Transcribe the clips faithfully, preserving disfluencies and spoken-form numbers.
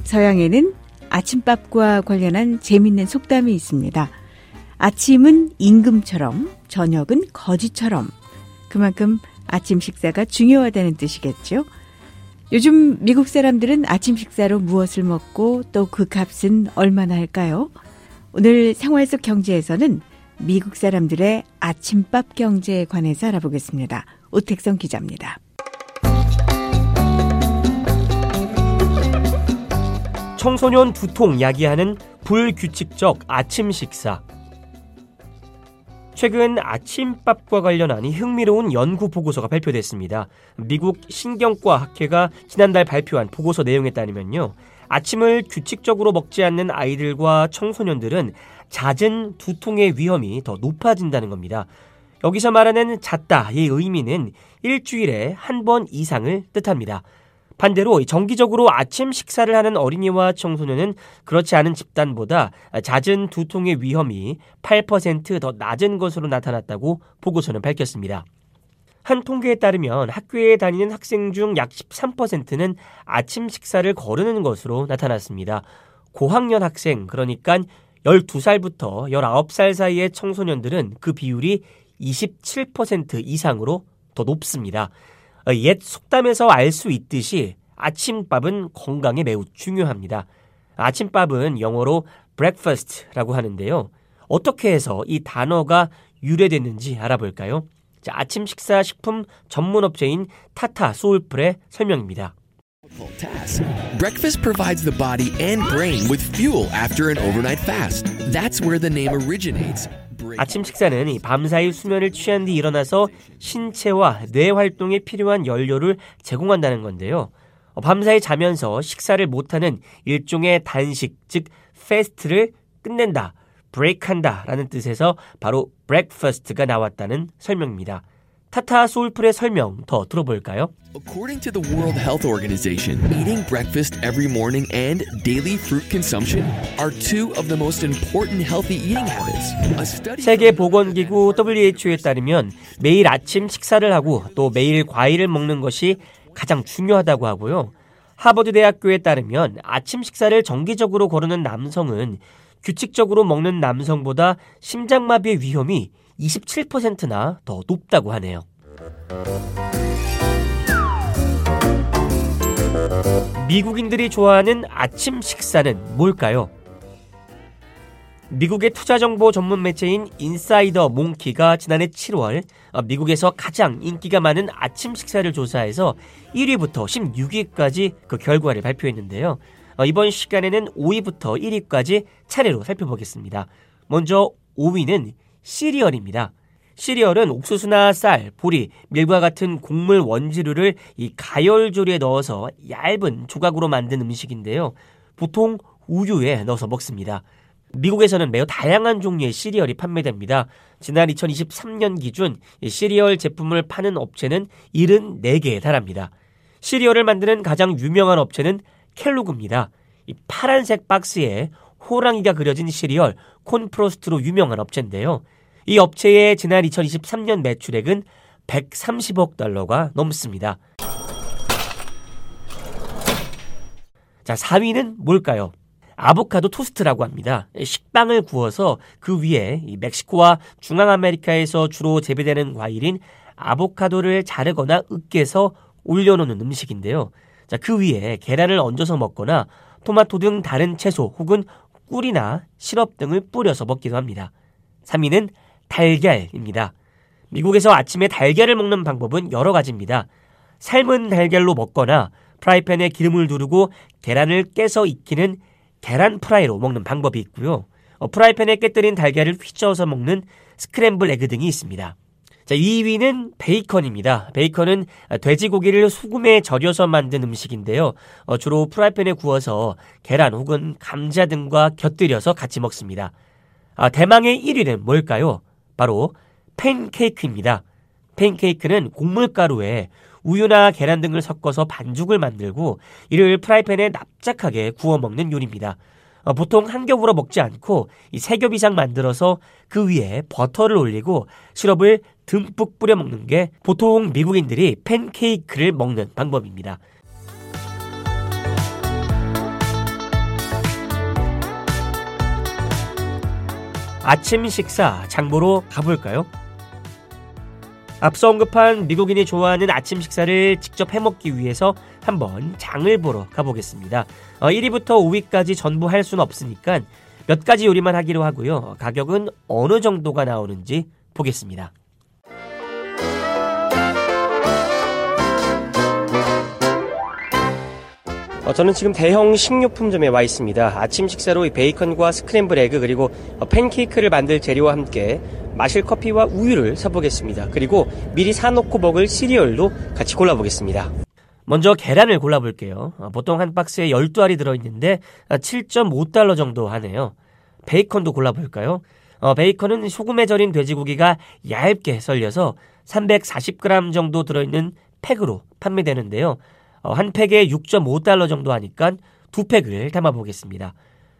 서양에는 아침밥과 관련한 재밌는 속담이 있습니다. 아침은 임금처럼, 저녁은 거지처럼. 그만큼 아침 식사가 중요하다는 뜻이겠죠. 요즘 미국 사람들은 아침 식사로 무엇을 먹고 또 그 값은 얼마나 할까요? 오늘 생활 속 경제에서는 미국 사람들의 아침밥 경제에 관해서 알아보겠습니다. 오택성 기자입니다. 청소년 두통 야기하는 불규칙적 아침 식사. 최근 아침밥과 관련한 흥미로운 연구 보고서가 발표됐습니다. 미국 신경과 학회가 지난달 발표한 보고서 내용에 따르면요. 아침을 규칙적으로 먹지 않는 아이들과 청소년들은 잦은 두통의 위험이 더 높아진다는 겁니다. 여기서 말하는 잦다의 의미는 일주일에 한 번 이상을 뜻합니다. 반대로 정기적으로 아침 식사를 하는 어린이와 청소년은 그렇지 않은 집단보다 잦은 두통의 위험이 팔 퍼센트 더 낮은 것으로 나타났다고 보고서는 밝혔습니다. 한 통계에 따르면 학교에 다니는 학생 중 약 십삼 퍼센트는 아침 식사를 거르는 것으로 나타났습니다. 고학년 학생, 그러니까 열두 살부터 열아홉 살 사이의 청소년들은 그 비율이 이십칠 퍼센트 이상으로 더 높습니다. 옛 속담에서 알 수 있듯이 아침밥은 건강에 매우 중요합니다. 아침밥은 영어로 breakfast라고 하는데요. 어떻게 해서 이 단어가 유래됐는지 알아볼까요? 자, 아침 식사 식품 전문 업체인 타타 소울풀의 설명입니다. Breakfast provides the body and brain with fuel after an overnight fast. That's where the name originates. 아침 식사는 밤사이 수면을 취한 뒤 일어나서 신체와 뇌 활동에 필요한 연료를 제공한다는 건데요. 밤사이 자면서 식사를 못하는 일종의 단식, 즉 패스트를 끝낸다, 브레이크한다 라는 뜻에서 바로 breakfast가 나왔다는 설명입니다. 타타 소울풀의 설명 더 들어볼까요? According to the World Health Organization, eating breakfast every morning and daily fruit consumption are two of the most important healthy eating habits. A study 세계보건기구 더블유에이치오에 따르면 매일 아침 식사를 하고 또 매일 과일을 먹는 것이 가장 중요하다고 하고요. 하버드 대학교에 따르면 아침 식사를 정기적으로 거르는 남성은 규칙적으로 먹는 남성보다 심장마비의 위험이 이십칠 퍼센트나 더 높다고 하네요. 미국인들이 좋아하는 아침 식사는 뭘까요? 미국의 투자정보 전문 매체인 인사이더 몽키가 지난해 칠월 미국에서 가장 인기가 많은 아침 식사를 조사해서 일 위부터 십육 위까지 그 결과를 발표했는데요. 이번 시간에는 오 위부터 일 위까지 차례로 살펴보겠습니다. 먼저 오 위는 시리얼입니다. 시리얼은 옥수수나 쌀, 보리, 밀과 같은 곡물 원재료를 이 가열조리에 넣어서 얇은 조각으로 만든 음식인데요. 보통 우유에 넣어서 먹습니다. 미국에서는 매우 다양한 종류의 시리얼이 판매됩니다. 지난 이천이십삼 년 기준 시리얼 제품을 파는 업체는 칠십사 개에 달합니다. 시리얼을 만드는 가장 유명한 업체는 켈로그입니다. 이 파란색 박스에 호랑이가 그려진 시리얼 콘프로스트로 유명한 업체인데요. 이 업체의 지난 이천이십삼 년 매출액은 백삼십억 달러가 넘습니다. 자, 사 위는 뭘까요? 아보카도 토스트라고 합니다. 식빵을 구워서 그 위에 멕시코와 중앙아메리카에서 주로 재배되는 과일인 아보카도를 자르거나 으깨서 올려놓는 음식인데요. 자, 그 위에 계란을 얹어서 먹거나 토마토 등 다른 채소 혹은 꿀이나 시럽 등을 뿌려서 먹기도 합니다. 삼 위는 달걀입니다. 미국에서 아침에 달걀을 먹는 방법은 여러 가지입니다. 삶은 달걀로 먹거나 프라이팬에 기름을 두르고 계란을 깨서 익히는 계란 프라이로 먹는 방법이 있고요. 어, 프라이팬에 깨뜨린 달걀을 휘저어서 먹는 스크램블 에그 등이 있습니다. 자, 이 위는 베이컨입니다. 베이컨은 돼지고기를 소금에 절여서 만든 음식인데요. 어, 주로 프라이팬에 구워서 계란 혹은 감자 등과 곁들여서 같이 먹습니다. 아, 대망의 일 위는 뭘까요? 바로 팬케이크입니다. 팬케이크는 곡물가루에 우유나 계란 등을 섞어서 반죽을 만들고 이를 프라이팬에 납작하게 구워 먹는 요리입니다. 어, 보통 한 겹으로 먹지 않고 이 세 겹 이상 만들어서 그 위에 버터를 올리고 시럽을 듬뿍 뿌려 먹는 게 보통 미국인들이 팬케이크를 먹는 방법입니다. 아침 식사 장보러 가볼까요? 앞서 언급한 미국인이 좋아하는 아침 식사를 직접 해먹기 위해서 한번 장을 보러 가보겠습니다. 어, 일 위부터 오 위까지 전부 할 수는 없으니까 몇 가지 요리만 하기로 하고요. 가격은 어느 정도가 나오는지 보겠습니다. 어, 저는 지금 대형 식료품점에 와 있습니다. 아침 식사로 베이컨과 스크램블 에그 그리고 팬케이크를 만들 재료와 함께 마실 커피와 우유를 사보겠습니다. 그리고 미리 사놓고 먹을 시리얼도 같이 골라보겠습니다. 먼저 계란을 골라볼게요. 어, 보통 한 박스에 열두 알이 들어있는데 칠 점 오 달러 정도 하네요. 베이컨도 골라볼까요? 어, 베이컨은 소금에 절인 돼지고기가 얇게 썰려서 삼백사십 그램 정도 들어있는 팩으로 판매되는데요. 어, 한 팩에 육 점 오 달러 정도 하니까 두 팩을 담아보겠습니다.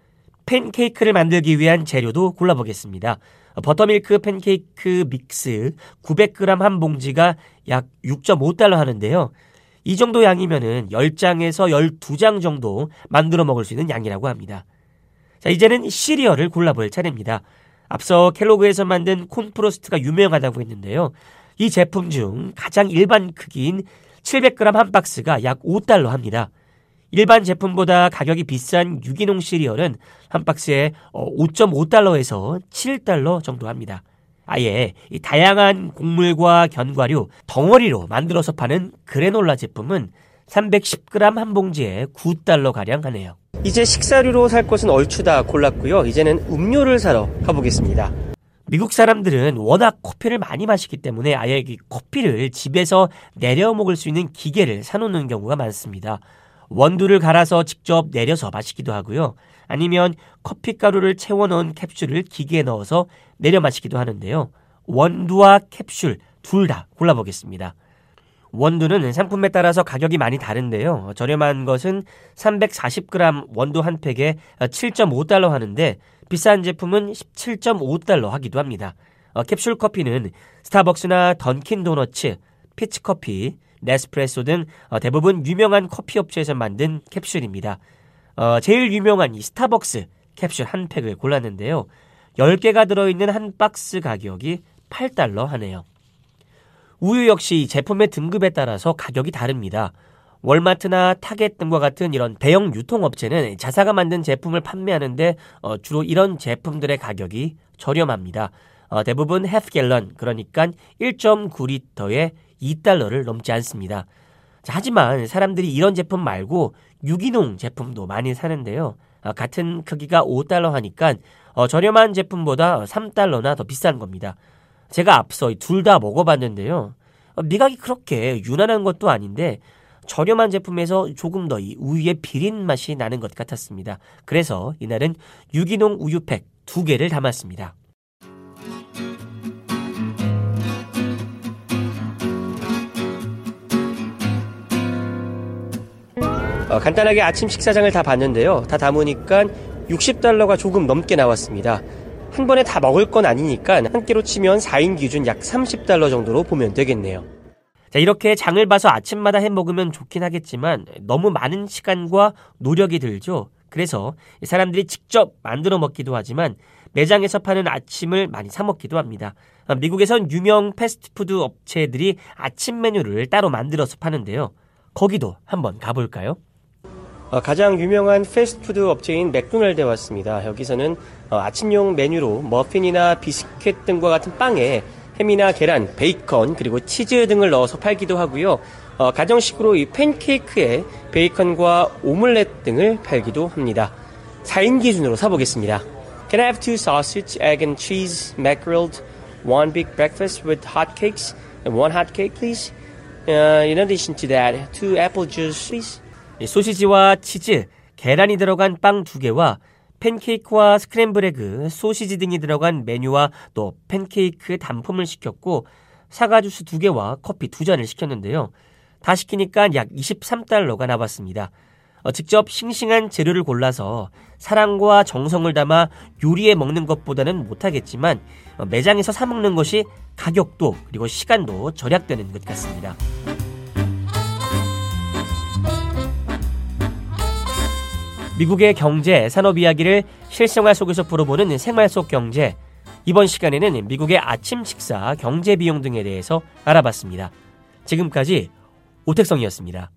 팬케이크를 만들기 위한 재료도 골라보겠습니다. 어, 버터밀크 팬케이크 믹스 구백 그램 한 봉지가 약 육 점 오 달러 하는데요. 이 정도 양이면은 십 장에서 십이 장 정도 만들어 먹을 수 있는 양이라고 합니다. 자, 이제는 시리얼을 골라볼 차례입니다. 앞서 켈로그에서 만든 콘프로스트가 유명하다고 했는데요. 이 제품 중 가장 일반 크기인 칠백 그램 한 박스가 약 오 달러 합니다. 일반 제품보다 가격이 비싼 유기농 시리얼은 한 박스에 오 점 오 달러에서 칠 달러 정도 합니다. 아예 이 다양한 곡물과 견과류 덩어리로 만들어서 파는 그래놀라 제품은 삼백십 그램 한 봉지에 구 달러가량 하네요. 이제 식사류로 살 것은 얼추 다 골랐고요. 이제는 음료를 사러 가보겠습니다. 미국 사람들은 워낙 커피를 많이 마시기 때문에 아예 이 커피를 집에서 내려 먹을 수 있는 기계를 사놓는 경우가 많습니다. 원두를 갈아서 직접 내려서 마시기도 하고요. 아니면 커피가루를 채워넣은 캡슐을 기계에 넣어서 내려 마시기도 하는데요. 원두와 캡슐 둘 다 골라보겠습니다. 원두는 상품에 따라서 가격이 많이 다른데요. 저렴한 것은 삼백사십 그램 원두 한 팩에 칠 점 오 달러 하는데 비싼 제품은 십칠 점 오 달러 하기도 합니다. 어, 캡슐 커피는 스타벅스나 던킨 도너츠, 피치커피, 네스프레소 등 어, 대부분 유명한 커피 업체에서 만든 캡슐입니다. 어, 제일 유명한 이 스타벅스 캡슐 한 팩을 골랐는데요. 열 개가 들어있는 한 박스 가격이 팔 달러 하네요. 우유 역시 제품의 등급에 따라서 가격이 다릅니다. 월마트나 타겟 등과 같은 이런 대형 유통업체는 자사가 만든 제품을 판매하는데 어, 주로 이런 제품들의 가격이 저렴합니다. 어, 대부분 half gallon, 그러니까 일 점 구 리터에 이 달러를 넘지 않습니다. 자, 하지만 사람들이 이런 제품 말고 유기농 제품도 많이 사는데요. 어, 같은 크기가 오 달러 하니까 어, 저렴한 제품보다 삼 달러나 더 비싼 겁니다. 제가 앞서 둘 다 먹어봤는데요. 어, 미각이 그렇게 유난한 것도 아닌데 저렴한 제품에서 조금 더 이 우유의 비린 맛이 나는 것 같았습니다. 그래서 이날은 유기농 우유팩 두 개를 담았습니다. 어, 간단하게 아침 식사장을 다 봤는데요. 다 담으니까 육십 달러가 조금 넘게 나왔습니다. 한 번에 다 먹을 건 아니니까 한 끼로 치면 사 인 기준 약 삼십 달러 정도로 보면 되겠네요. 자, 이렇게 장을 봐서 아침마다 해 먹으면 좋긴 하겠지만 너무 많은 시간과 노력이 들죠. 그래서 사람들이 직접 만들어 먹기도 하지만 매장에서 파는 아침을 많이 사 먹기도 합니다. 미국에선 유명 패스트푸드 업체들이 아침 메뉴를 따로 만들어서 파는데요. 거기도 한번 가볼까요? 어, 가장 유명한 패스트푸드 업체인 맥도날드에 왔습니다. 여기서는 어, 아침용 메뉴로 머핀이나 비스킷 등과 같은 빵에 햄이나 계란, 베이컨, 그리고 치즈 등을 넣어서 팔기도 하고요. 어, 가정식으로 이 팬케이크에 베이컨과 오믈렛 등을 팔기도 합니다. 사 인 기준으로 사보겠습니다. Can I have two sausage, egg and cheese, mac-grilled, one big breakfast with hot cakes, and one hot cake, please? Uh, in addition to that, two apple juice, please. 소시지와 치즈, 계란이 들어간 빵 두 개와 팬케이크와 스크램블 에그, 소시지 등이 들어간 메뉴와 또 팬케이크 단품을 시켰고 사과 주스 두 개와 커피 두 잔을 시켰는데요. 다 시키니까 약 이십삼 달러가 나왔습니다. 어, 직접 싱싱한 재료를 골라서 사랑과 정성을 담아 요리해 먹는 것보다는 못하겠지만 어, 매장에서 사 먹는 것이 가격도 그리고 시간도 절약되는 것 같습니다. 미국의 경제, 산업 이야기를 실생활 속에서 풀어보는 생활 속 경제. 이번 시간에는 미국의 아침 식사, 경제 비용 등에 대해서 알아봤습니다. 지금까지 오택성이었습니다.